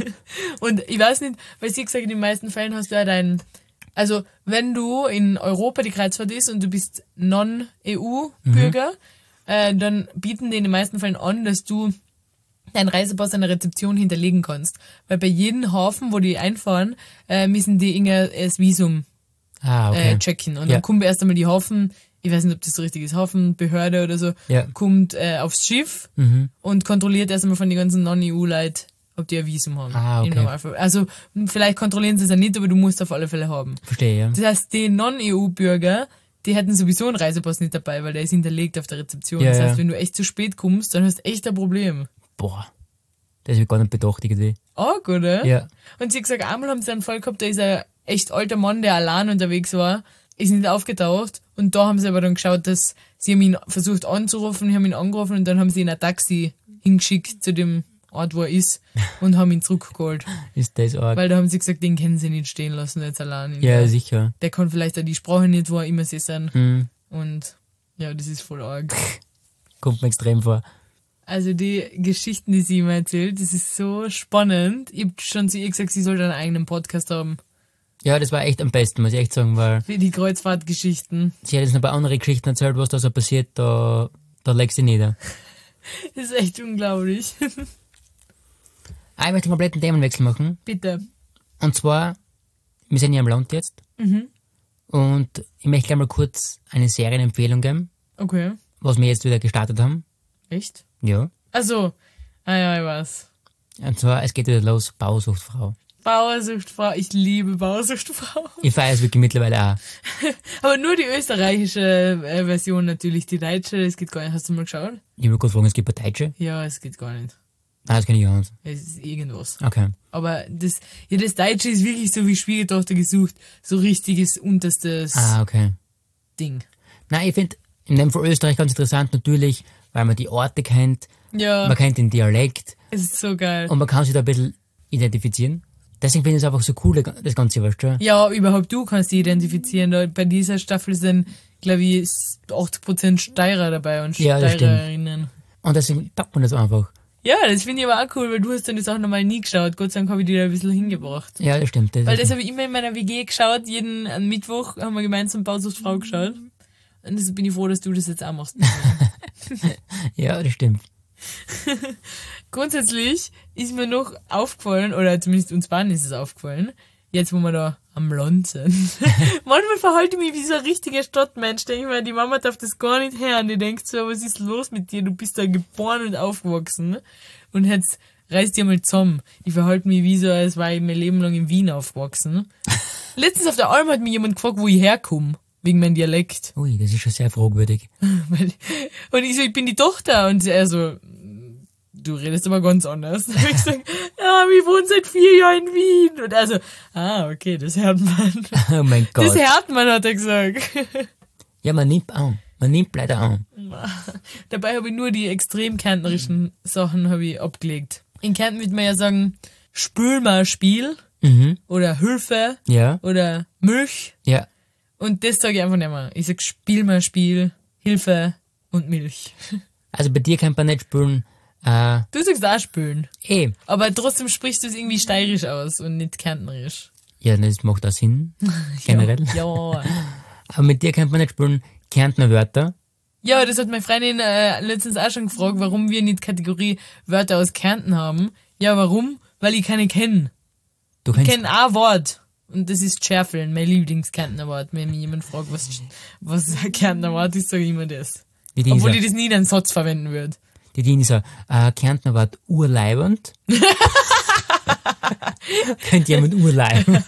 Und ich weiß nicht, weil sie gesagt hat, in den meisten Fällen hast du ja also wenn du in Europa die Kreuzfahrt ist und du bist Non-EU-Bürger, dann bieten die in den meisten Fällen an, dass du deinen Reisepass an der Rezeption hinterlegen kannst. Weil bei jedem Hafen, wo die einfahren, müssen die das Visum Ah, okay. checken. Und Ja. dann kommt erst einmal die Hafen, ich weiß nicht, ob das so richtig ist, Hafenbehörde oder so, Ja. kommt aufs Schiff und kontrolliert erst einmal von den ganzen Non-EU-Leuten, ob die ein Visum haben. Ah, okay. Im Normalfall. Also vielleicht kontrollieren sie es ja nicht, aber du musst auf alle Fälle haben. Verstehe, ja. Das heißt, die Non-EU-Bürger, die hätten sowieso einen Reisepass nicht dabei, weil der ist hinterlegt auf der Rezeption. Ja, das heißt, ja. wenn du echt zu spät kommst, dann hast du echt ein Problem. Boah. Das habe ich gar nicht bedacht, irgendwie. Arg, oder? Ja. Und sie hat gesagt, einmal haben sie einen Fall gehabt, da ist ein echt alter Mann, der allein unterwegs war, ist nicht aufgetaucht. Und da haben sie aber dann geschaut, dass sie haben ihn versucht anzurufen, haben ihn angerufen und dann haben sie ihn ein Taxi hingeschickt zu dem Ort, wo er ist und haben ihn zurückgeholt. Ist das arg. Weil da haben sie gesagt, den können sie nicht stehen lassen, jetzt allein. Ja, sicher. Der kann vielleicht auch die Sprache nicht, wo er immer sie sind. Hm. Und ja, das ist voll arg. Kommt mir extrem vor. Also die Geschichten, die sie immer erzählt, das ist so spannend. Ich hab schon zu ihr gesagt, sie sollte einen eigenen Podcast haben. Ja, das war echt am besten, muss ich echt sagen, weil Für die Kreuzfahrtgeschichten. sie hat jetzt noch ein paar andere Geschichten erzählt, was da so passiert, da legst du nieder. Das ist echt unglaublich. Ich möchte einen kompletten Themenwechsel machen. Bitte. Und zwar, wir sind ja im Land jetzt. Und ich möchte gleich mal kurz eine Serienempfehlung geben, Okay. was wir jetzt wieder gestartet haben. Echt? Ja. Also, ja, ich weiß. Und zwar, es geht wieder los, Bausuchtfrau. Bauersuchtfrau, ich liebe Bauersuchtfrau. Ich feiere es wirklich mittlerweile auch. Aber nur die österreichische Version natürlich, die deutsche, das geht gar nicht. Hast du mal geschaut? Ich will kurz fragen, es gibt eine Deutsche? Ja, es geht gar nicht. Nein, das kann ich gar nicht. Es ist irgendwas. Okay. Aber das Deutsche ist wirklich so wie Schwiegertochter gesucht, so richtiges unterstes Ah, okay. Ding. Nein, ich finde, in dem Fall Österreich ganz interessant natürlich, weil man die Orte kennt, Ja, man kennt den Dialekt es ist so geil. und man kann sich da ein bisschen identifizieren. Deswegen finde ich es einfach so cool, das Ganze, weißt du? Ja, überhaupt du kannst dich identifizieren. Da, bei dieser Staffel sind, glaube ich, 80% Steirer dabei und Ja, das stimmt. Steirerinnen. Und deswegen packt man das einfach. Ja, das finde ich aber auch cool, weil du hast dann die Sachen nochmal nie geschaut. Gott sei Dank habe ich die da ein bisschen hingebracht. Ja, das stimmt. Weil das habe ich immer in meiner WG geschaut. Jeden Mittwoch haben wir gemeinsam Bausuchtfrau geschaut. Und deshalb bin ich froh, dass du das jetzt auch machst. Ja, das stimmt. Grundsätzlich ist mir noch aufgefallen, oder zumindest uns beiden ist es aufgefallen, jetzt wo wir da am Land sind. Manchmal verhalte ich mich wie so ein richtiger Stadtmensch. Denke ich mir, die Mama darf das gar nicht hören. Die denkt so, was ist los mit dir? Du bist da geboren und aufgewachsen. Und jetzt reiß dir mal zusammen. Ich verhalte mich wie so, als war ich mein Leben lang in Wien aufgewachsen. Letztens auf der Alm hat mich jemand gefragt, wo ich herkomme. Wegen meinem Dialekt. Ui, das ist schon sehr fragwürdig. Und ich so, ich bin die Tochter. Und er so, du redest aber ganz anders. Da hab ich gesagt, ja, wir wohnen seit 4 Jahren in Wien. Und er so, okay, das hört man. Oh mein Gott. Das hört man, hat er gesagt. Ja, man nimmt an. Man nimmt leider an. Dabei habe ich nur die extrem kärntnerischen Sachen habe ich abgelegt. In Kärnten würde man ja sagen, spül mal Spiel. Oder Hilfe. Ja. Oder Milch. Ja. Und das sage ich einfach nicht mehr. Ich sag Spiel mal Spiel, Hilfe und Milch. Also bei dir kann man nicht spülen. Du sagst auch spülen. Aber trotzdem sprichst du es irgendwie steirisch aus und nicht kärntnerisch. Ja, das macht auch Sinn. Generell. Ja. Aber mit dir kann man nicht spülen Kärntner Wörter. Ja, das hat meine Freundin letztens auch schon gefragt, warum wir nicht Kategorie Wörter aus Kärnten haben. Ja, warum? Weil ich keine kenne. Ich kenne ein Wort. Und das ist Schärfeln, mein Lieblings-Kärntner Wort. Wenn mich jemand fragt, was ein Kärntner Wort ist, sage ich immer das. Obwohl ich das nie in einem Satz verwenden würde. Die Dini so, Kärntner Wort urleibend. Könnt jemand urleibend?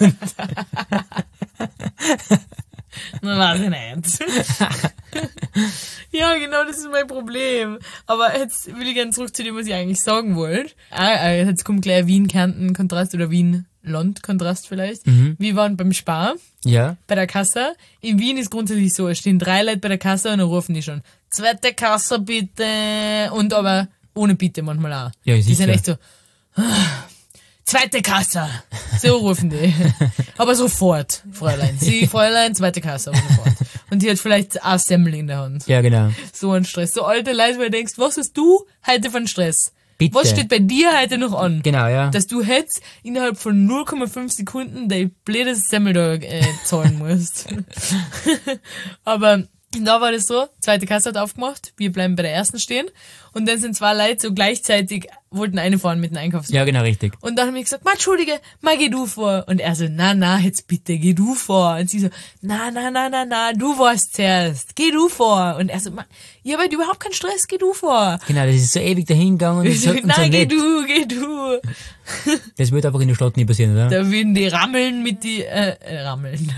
Na, weiß ich nicht. Ja, genau, das ist mein Problem. Aber jetzt will ich gerne zurück zu dem, was ich eigentlich sagen wollte. Jetzt kommt gleich Wien-Kärnten-Kontrast oder Wien-Land-Kontrast vielleicht. Wir waren beim Spar. Ja. Bei der Kasse. In Wien ist grundsätzlich so, es stehen 3 Leute bei der Kasse und dann rufen die schon, 2. Kasse bitte. Und aber ohne Bitte manchmal auch. Ja, die sind echt so, 2. Kasse. So rufen die. Aber sofort, Fräulein. Sie, Fräulein, 2. Kasse, aber sofort. Und die hat vielleicht ein Semmel in der Hand. Ja, genau. So ein Stress. So alte Leute, wo du denkst, was hast du heute von Stress? Bitte. Was steht bei dir heute noch an? Genau, ja. Dass du jetzt innerhalb von 0,5 Sekunden dein blödes Semmel da zahlen musst. Aber da war das so, 2. Kasse hat aufgemacht, wir bleiben bei der ersten stehen. Und dann sind 2 Leute so gleichzeitig, wollten eine fahren mit dem Einkaufswagen. Ja, genau, richtig. Und dann habe ich gesagt, Entschuldige, geh du vor. Und er so, na, jetzt bitte, geh du vor. Und sie so, na, du warst zuerst, geh du vor. Und er so, ja, aber überhaupt kein Stress, geh du vor. Genau, das ist so ewig dahingegangen. Und so, nein, geh du. Das wird einfach in der Stadt nie passieren, oder? Da würden die rammeln mit die, rammen.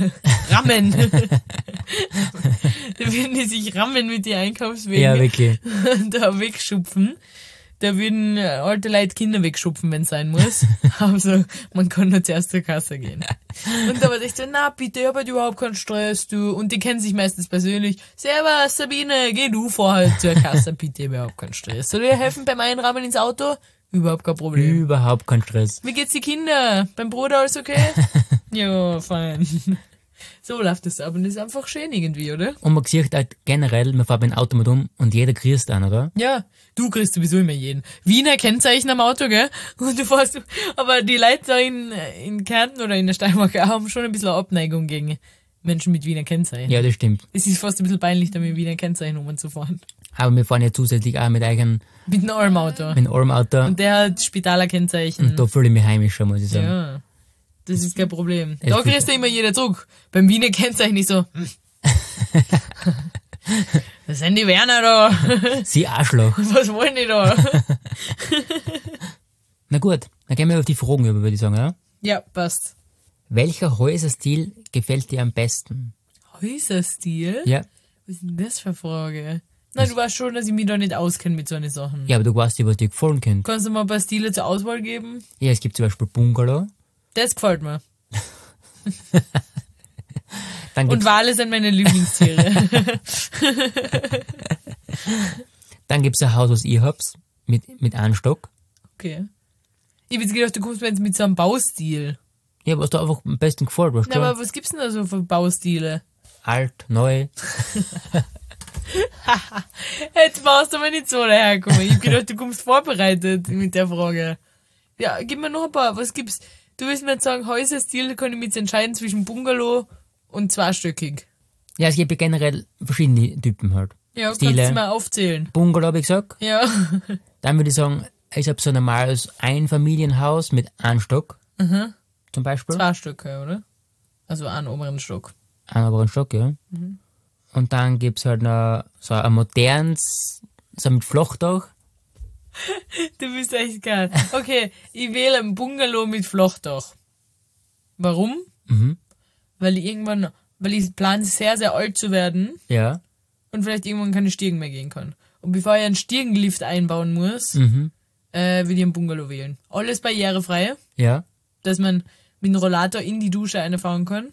Da würden die sich rammen mit die Einkaufswegen. Ja, wirklich. Da wegschupfen. Da würden alte Leute Kinder wegschupfen, wenn es sein muss. Also, man kann nur zuerst zur Kasse gehen. Und da war ich so, na bitte, ich hab halt überhaupt keinen Stress, du. Und die kennen sich meistens persönlich. Servus, Sabine, geh du vor halt zur Kasse, bitte, überhaupt keinen Stress. Soll ich dir helfen beim Einrahmen ins Auto? Überhaupt kein Problem. Überhaupt kein Stress. Wie geht's die Kinder? Beim Bruder alles okay? Ja, fein. So läuft das ab und das ist einfach schön irgendwie, oder? Und man sieht halt generell, man fährt mit dem Auto mit und jeder grüßt an, oder? Ja, du kriegst sowieso immer jeden. Wiener Kennzeichen am Auto, gell? Und du fährst, aber die Leute da in Kärnten oder in der Steiermark haben schon ein bisschen eine Abneigung gegen Menschen mit Wiener Kennzeichen. Ja, das stimmt. Es ist fast ein bisschen peinlich, da mit Wiener Kennzeichen rumzufahren. Aber wir fahren ja zusätzlich auch mit einem Mit einem Armauto. Mit einem Armauto. Und der hat Spitaler Kennzeichen. Und da fühle ich mich heimischer, muss ich sagen. Ja. Das ist kein Problem. Da kriegst du immer jeder zurück. Beim Wiener Kennzeichen nicht so. Das sind die Werner da. Sie Arschloch. Was wollen die da? Na gut, dann gehen wir auf die Fragen über, würde ich sagen, ja? Ja, passt. Welcher Häuserstil gefällt dir am besten? Häuserstil? Ja. Was ist denn das für eine Frage? Na, du weißt schon, dass ich mich da nicht auskenne mit so einen Sachen. Ja, aber du weißt ja, was dir gefallen könnte. Kannst du mal ein paar Stile zur Auswahl geben? Ja, es gibt zum Beispiel Bungalow. Das gefällt mir. Dann und Wale sind meine Lieblingstiere. Dann gibt's ein Haus, was ich hab's, mit einem Stock. Okay. Ich hab jetzt gedacht, du kommst mir jetzt mit so einem Baustil. Ja, was dir einfach am besten gefällt, weißt du? Ja, aber was gibt's denn da so für Baustile? Alt, neu. Jetzt warst du aber nicht so dahergekommen. Ich hab gedacht, du kommst vorbereitet mit der Frage. Ja, gib mir noch ein paar. Was gibt's? Du willst mir jetzt sagen, Häuserstil, kann ich mich jetzt entscheiden zwischen Bungalow und zweistöckig. Ja, es gibt ja generell verschiedene Typen halt. Ja, Stile. kannst du mal aufzählen. Bungalow, habe ich gesagt. Ja. Dann würde ich sagen, ich habe so ein normales Einfamilienhaus mit einem Stock. Zum Beispiel. 2 Stücke, oder? Also einen oberen Stock. Einen oberen Stock, ja. Und dann gibt's halt noch so ein modernes, so mit Flachdach. Du bist echt geil. Okay, ich wähle ein Bungalow mit Flachdach. Warum? Weil ich plane, sehr, sehr alt zu werden Ja. und vielleicht irgendwann keine Stiegen mehr gehen kann. Und bevor ich einen Stiegenlift einbauen muss, will ich einen Bungalow wählen. Alles barrierefrei, Ja. dass man mit einem Rollator in die Dusche einfahren kann.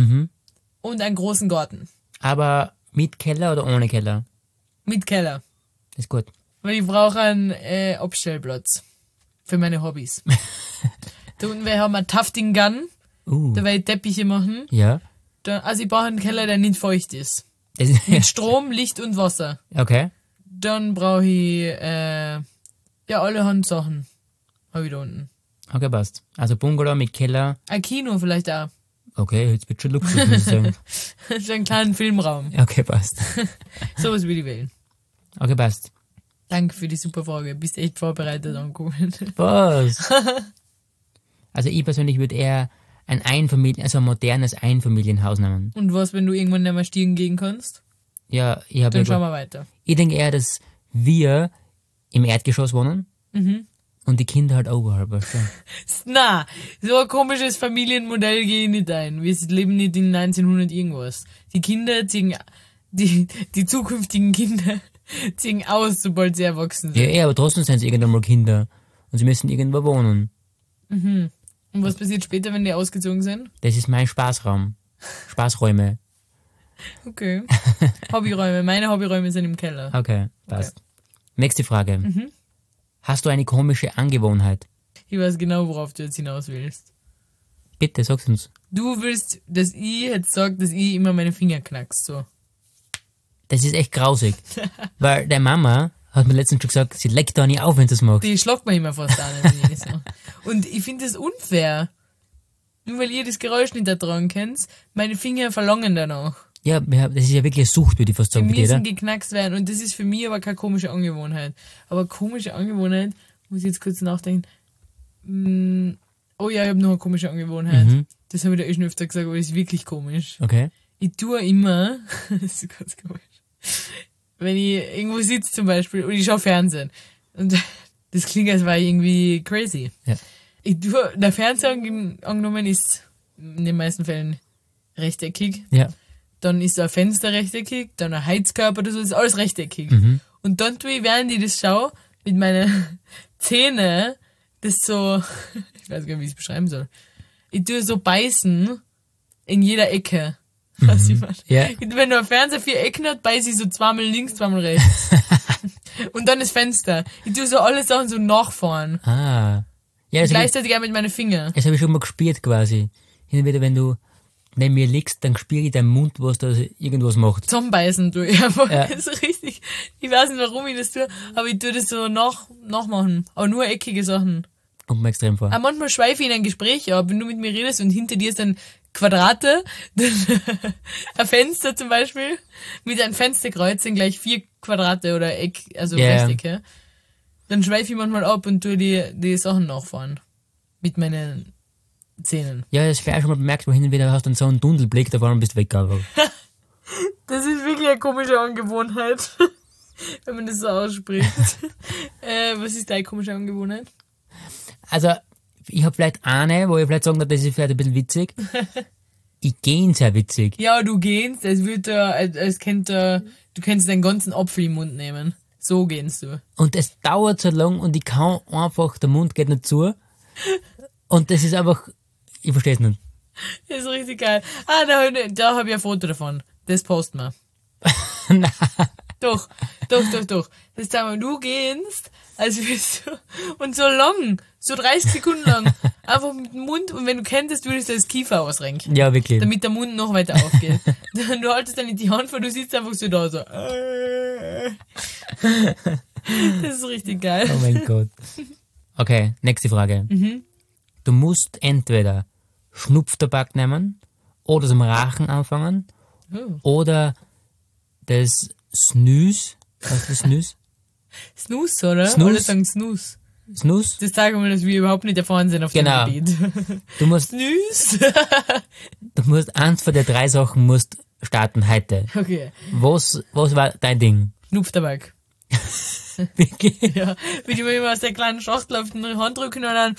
Und einen großen Garten. Aber mit Keller oder ohne Keller? Mit Keller. Ist gut. Weil ich brauche einen Abstellplatz. Für meine Hobbys. Da unten haben wir einen Tufting Gun. Da werde ich Teppiche machen. Ja. Also ich brauche einen Keller, der nicht feucht ist. Das ist, Mit Strom, Licht und Wasser. okay. Dann brauche ich alle Handsachen. Habe ich da unten. Okay, passt. Also Bungalow mit Keller. Ein Kino vielleicht auch. Okay, jetzt wird schon Luxus, muss ich sagen. So einen kleinen Filmraum. Okay, passt. Sowas will ich wählen. Okay, passt. Danke für die super Frage. Bist echt vorbereitet angekommen. Was? Also ich persönlich würde eher ein modernes Einfamilienhaus nehmen. Und was, wenn du irgendwann nicht mehr stiegen gehen kannst? Ja, ich habe. Dann schauen wir weiter. Ich denke eher, dass wir im Erdgeschoss wohnen und die Kinder halt oberhalb. Weißt du? Na, so ein komisches Familienmodell gehe ich nicht ein. Wir leben nicht in 1900 irgendwas. Die Kinder ziehen, die zukünftigen Kinder ziehen aus, sobald sie erwachsen sind. Ja, aber trotzdem sind sie irgendwann mal Kinder und sie müssen irgendwo wohnen. Und was passiert später, wenn die ausgezogen sind? Das ist mein Spaßraum. Spaßräume. Okay. Hobbyräume. Meine Hobbyräume sind im Keller. Okay, passt. Nächste Frage. Hast du eine komische Angewohnheit? Ich weiß genau, worauf du jetzt hinaus willst. Bitte, sag's uns. Du willst, dass ich jetzt sage, dass ich immer meine Finger knackst, so. Das ist echt grausig. Weil der Mama hat mir letztens schon gesagt, sie leckt da nicht auf, wenn du das machst. Die schlagt mir immer fast an, wenn ich das so. Und ich finde das unfair. Nur weil ihr das Geräusch nicht ertragen könnt, meine Finger verlangen danach. Ja, das ist ja wirklich eine Sucht, würde ich fast Die sagen, bei dir, müssen oder? geknackst werden. Und das ist für mich aber keine komische Angewohnheit. Aber komische Angewohnheit, muss ich jetzt kurz nachdenken. Oh ja, ich habe noch eine komische Angewohnheit. Das habe ich dir eh schon öfter gesagt, aber das ist wirklich komisch. Okay. Ich tue immer, das ist ganz komisch, wenn ich irgendwo sitze zum Beispiel und ich schaue Fernsehen. Und das klingt, als wäre ich irgendwie crazy. Ja. Der Fernseher angenommen ist in den meisten Fällen rechteckig. Ja. Dann ist da ein Fenster rechteckig, dann ein Heizkörper, das ist alles rechteckig. Und dann tue ich, während ich das schaue, mit meinen Zähnen, das so, ich weiß gar nicht, wie ich es beschreiben soll. Ich tue so beißen in jeder Ecke. Was ich meine. Ja. Wenn du ein Fernseher 4 Ecken hat, beiße ich so zweimal links, zweimal rechts. Und dann das Fenster. Ich tue so alle Sachen so nachfahren. Ah. Ja, das habe Gleichzeitig auch mit meinen Fingern. ich schon mal gespürt quasi. Hin und wieder, wenn du neben mir liegst, dann spüre ich deinen Mund, was da irgendwas macht. Zusammenbeißen tue ich einfach. Ja. Das ist richtig. Ich weiß nicht, warum ich das tue, aber ich tue das so nachmachen. Aber nur eckige Sachen. Kommt mir extrem vor. Aber manchmal schweife ich in ein Gespräch ab, wenn du mit mir redest und hinter dir ist dann Quadrate, dann ein Fenster zum Beispiel, mit einem Fensterkreuz sind gleich 4 Quadrate oder Rechtecke. Dann schweife ich manchmal ab und tue die Sachen nachfahren. Mit meinen Zähnen. Ja, das habe ich auch schon mal bemerkt, wo hin und wieder hast du dann so einen Dundelblick, da vorne bist du weg einfach. Das ist wirklich eine komische Angewohnheit, wenn man das so ausspricht. Was ist deine komische Angewohnheit? Also, ich habe vielleicht eine, wo ich vielleicht sagen darf, das ist vielleicht ein bisschen witzig. Ich gehe sehr witzig. Ja, du gehst, du kannst deinen ganzen Apfel im Mund nehmen. So gehst du. Und es dauert so lang und ich kann einfach, der Mund geht nicht zu. Und das ist einfach, ich verstehe es nicht. Das ist richtig geil. Da habe ich ein Foto davon. Das posten wir. Nein. Doch. Das sagen wir, du gehst, als wirst du, und so lang, so 30 Sekunden lang, Einfach mit dem Mund und wenn du könntest, würdest du das Kiefer ausrenken. Ja, wirklich. Damit der Mund noch weiter aufgeht. Du haltest dann nicht die Hand vor, du sitzt einfach so da so. Das ist richtig geil. Oh mein Gott. Okay, nächste Frage. Du musst entweder Schnupftabak nehmen oder zum Rauchen anfangen oder das Snooze. Was ist das Snooze? Snooze, oder? Snooze? Alle sagen Snooze. Snooze? Das zeigt mir, dass wir überhaupt nicht erfahren sind auf Genau. dem Gebiet. Du musst, Snooze? du musst eins von der 3 Sachen musst starten heute. Okay. Was war dein Ding? Schnupftabak. Wirklich? Ja. Wie die mir immer aus der kleinen Schachtel auf die Hand drücken und dann.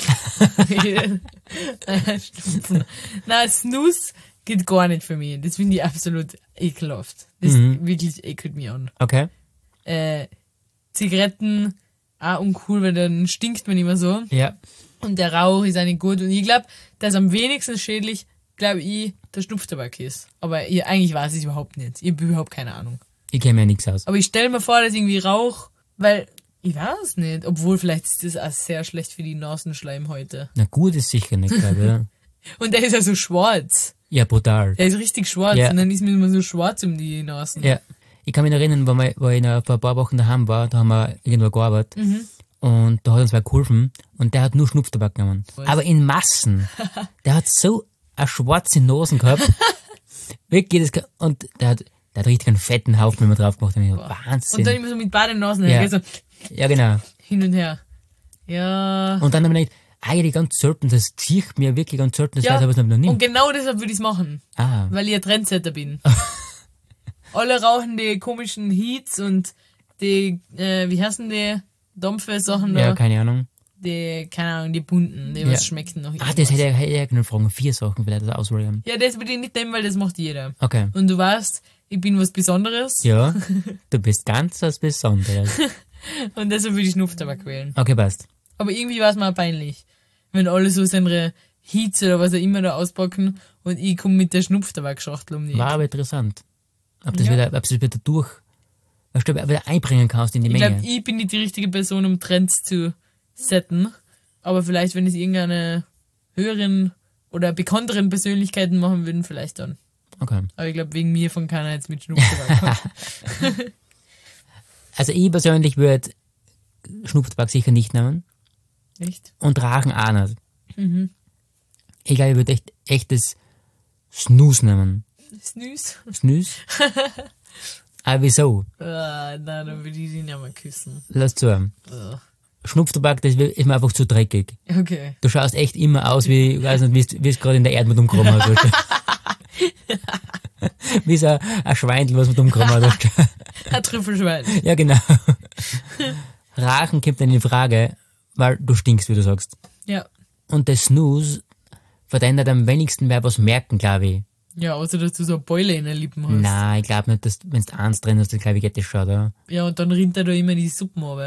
Schnupfen. Nein, Snooze geht gar nicht für mich. Das finde ich absolut ekelhaft. Das wirklich ekelt mich an. Okay. Zigaretten auch uncool, weil dann stinkt man immer so. Ja. Und der Rauch ist auch nicht gut. Und ich glaube, dass am wenigsten schädlich, glaube ich, der Schnupftabak ist. Aber eigentlich weiß ich es überhaupt nicht. Ich habe überhaupt keine Ahnung. Ich kenne mir ja nichts aus. Aber ich stelle mir vor, dass irgendwie Rauch, weil ich weiß nicht. Obwohl, vielleicht ist das auch sehr schlecht für die Nasenschleimhäute. Na gut ist sicher nicht, glaube ich. Oder? Und der ist ja so schwarz. Ja, brutal. Der ist richtig schwarz. Ja. Und dann ist mir immer so schwarz um die Nasen. Ja. Ich kann mich noch erinnern, wo ich noch vor ein paar Wochen daheim war, da haben wir irgendwo gearbeitet. Und da hat uns wer geholfen und der hat nur Schnupftabak genommen. Was? Aber in Massen. Der hat so eine schwarze Nase gehabt. Wirklich, und der hat richtig einen fetten Haufen immer drauf gemacht. Und ich so, Wahnsinn. Und dann immer so mit beiden Nasen Ja. so Ja, genau. hin und her. Ja. Und dann haben wir gedacht, eigentlich ganz selten, das zieht mir wirklich ganz selten, das Ja. weiß ich aber noch nie. Und genau deshalb würde ich es machen. Ah, Weil ich ein Trendsetter bin. Alle rauchen die komischen Heats und die, wie heißen die, dumpfe Sachen ja, da. keine Ahnung. Die, keine Ahnung, die bunten, die Ja. was schmecken noch. Ah, das hätte ich können fragen. 4 Sachen vielleicht das auswählen. Ja, das würde ich nicht nehmen, weil das macht jeder. Okay. Und du weißt, ich bin was Besonderes. Ja, du bist ganz was Besonderes. Und deshalb würde ich Schnupftabak wählen. Okay, passt. Aber irgendwie war es mir auch peinlich, wenn alle so seine Heats oder was auch immer da auspacken und ich komme mit der Schnupftabakschachtel um die War Ecke. aber interessant. Ob das Ja. wieder, ob du wieder durch, weißt du, wieder einbringen kannst in die Ich Menge. glaube, ich bin nicht die richtige Person, um Trends zu setten. Aber vielleicht, wenn es irgendeine höheren oder bekannteren Persönlichkeiten machen würden, vielleicht dann. Okay. Aber ich glaube, wegen mir von keiner jetzt mit Schnupftabak. Also ich persönlich würde Schnupftabak sicher nicht nehmen Echt? und Rauchen auch nicht. Ich glaube, ich würde echtes Snooze nehmen. Snooze? Snooze? Aber wieso? Nein, dann würde ich ihn ja mal küssen. Lass zu. Schnupftabak, das ist mir einfach zu dreckig. Okay. Du schaust echt immer aus wie, ich weiß nicht, wie es gerade in der Erde mit umgekommen hat. weißt du. Wie so ein Schweindel, was mit umgekommen hat. weißt du. Ein Trüffelschwein. Ja, genau. Rauchen kommt dann in Frage, weil du stinkst, wie du sagst. Ja. Und der Snooze verändert am wenigsten mehr was merken, glaube ich. Ja, außer dass du so eine Beule in den Lippen hast. Nein, ich glaube nicht, dass, wenn du eins drin hast, das glaube ich geht das schon, oder? Ja, und dann rinnt er da immer die Suppen runter.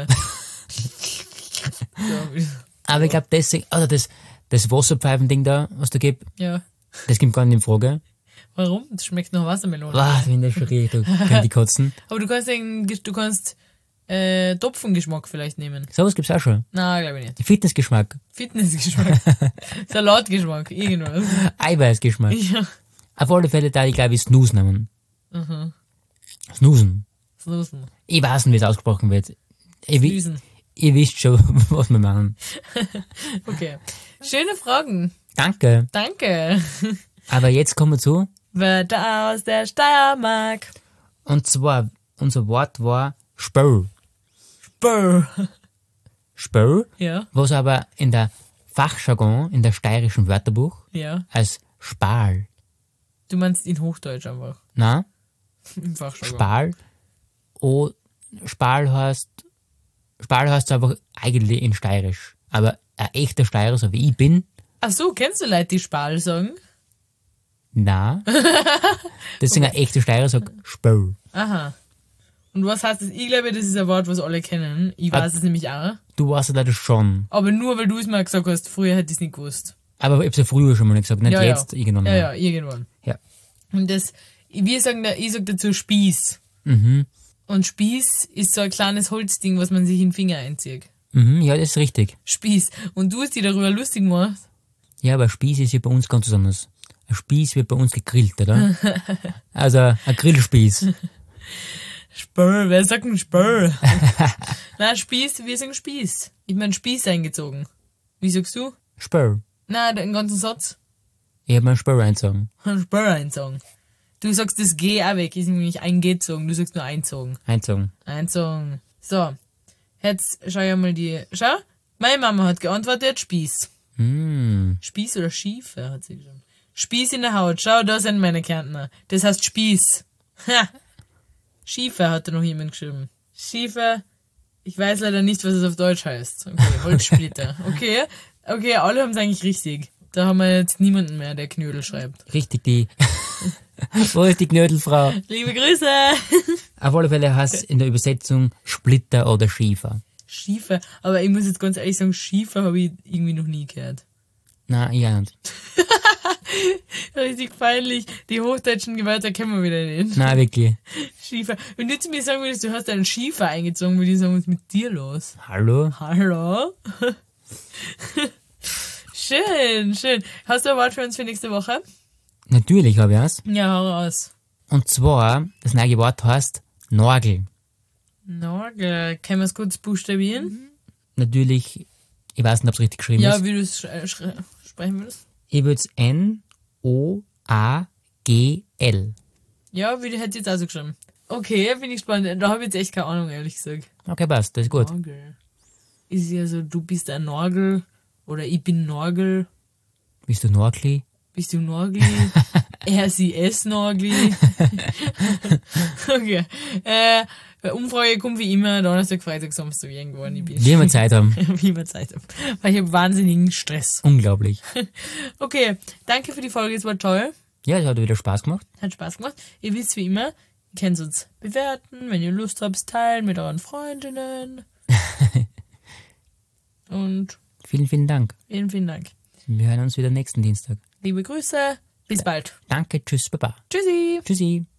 So, Aber ich glaube, deswegen, also das Wasserpfeifen-Ding da, was da gibt, ja. das kommt gar nicht in Frage. Warum? Das schmeckt nach Wassermelone. Wow, wenn das schon riecht, da können die kotzen. Aber du kannst Topfengeschmack vielleicht nehmen. Sowas gibt's auch schon. Na, glaube ich nicht. Fitnessgeschmack, Fitnessgeschmack. Salatgeschmack, irgendwas. Eiweißgeschmack. Ja. Auf alle Fälle da ich glaube ich Snooze nehmen. Snoozen. Snoozen. Ich weiß nicht, wie es ausgesprochen wird. Snoozen. Ihr wisst schon, was wir machen. Okay. Schöne Fragen. Danke. Danke. Aber jetzt kommen wir zu. Wörter aus der Steiermark. Und zwar, unser Wort war Spöll. Brr. Spöll, Ja, was aber in der Fachjargon, in der steirischen Wörterbuch, ja. als Spal. Du meinst in Hochdeutsch einfach. Na? Im Fachjargon. Spal. Oh, Spal heißt einfach eigentlich in steirisch. Aber ein echter Steirer, so wie ich bin, Ach so, kennst du Leute, die Spal sagen? na. Deswegen ein echter Steirer sagt Spöll. Aha. Und was heißt das? Ich glaube, das ist ein Wort, was alle kennen. Ich weiß es nämlich auch. Du weißt ja das schon. Aber nur, weil du es mal gesagt hast, früher hätte ich es nicht gewusst. Aber ich hab's ja früher schon mal nicht gesagt, nicht Ja, jetzt ja. irgendwann Ja, mal. ja, irgendwann. Ja. Und das, ich sag dazu Spieß. Mhm. Und Spieß ist so ein kleines Holzding, was man sich in den Finger einzieht. Ja, das ist richtig. Spieß. Und du hast dich darüber lustig gemacht. Ja, aber Spieß ist ja bei uns ganz besonders. Ein Spieß wird bei uns gegrillt, oder? Also ein Grillspieß. Spöll, wer sagt denn Spöll? Na, Spieß, wir sagen Spieß. Ich mein Spieß eingezogen. Wie sagst du? Spör. Na, den ganzen Satz. Ich hab mal Spör einzogen. Spöll einzogen. Du sagst das G auch weg, ist nämlich eingezogen. Du sagst nur einzogen. Einzogen. Einzogen. So. Jetzt schau ich mal die. Schau, meine Mama hat geantwortet, Spieß. Spieß oder Schiefe, hat sie geschrieben. Spieß in der Haut. Schau, da sind meine Kärntner. Das heißt Spieß. Ha. Schiefe hat da noch jemand geschrieben. Schiefe. Ich weiß leider nicht, was es auf Deutsch heißt. Okay, Holzsplitter. Okay, alle haben es eigentlich richtig. Da haben wir jetzt niemanden mehr, der Knödel schreibt. Richtig, die. Wo ist die Knödelfrau? Liebe Grüße! Auf alle Fälle heißt in der Übersetzung Splitter oder Schiefer. Schiefe. Aber ich muss jetzt ganz ehrlich sagen, Schiefe habe ich irgendwie noch nie gehört. Na, ja nicht. Richtig peinlich. Die hochdeutschen Wörter kennen wir wieder nicht. Na, wirklich. Schiefer. Wenn du zu mir sagen würdest, du hast einen Schiefer eingezogen, würde ich sagen, was ist mit dir los? Hallo? Hallo? Schön. Hast du ein Wort für uns für nächste Woche? Natürlich habe ich es. Ja, hau raus. Und zwar, das neue Wort heißt Norgel. Norgel. Können wir es kurz buchstabieren? Natürlich, ich weiß nicht, ob es richtig geschrieben ist. Ja, wie du es sprechen würdest. Ich würde es N-O-A-G-L. Ja, wie du hättest jetzt auch so geschrieben. Okay, bin ich spannend. Da habe ich jetzt echt keine Ahnung, ehrlich gesagt. Okay, passt, das ist gut. Norgel. Ist ja so, du bist ein Norgel oder ich bin Norgel. Bist du Norgli? Bist du Norgli? Er, sie, es Norgli. Okay. Umfrage kommt wie immer Donnerstag, Freitag, Samstag irgendwo an die Bier. Wie wir Zeit haben. Wie wir Zeit haben. Weil ich habe wahnsinnigen Stress. Unglaublich. Okay, danke für die Folge, es war toll. Ja, es hat wieder Spaß gemacht. Hat Spaß gemacht. Ihr wisst wie immer, ihr könnt uns bewerten, wenn ihr Lust habt, teilen mit euren Freundinnen. Und Vielen Dank. vielen Dank. Wir hören uns wieder nächsten Dienstag. Liebe Grüße, bis bald. Danke, tschüss, baba. Tschüssi. Tschüssi.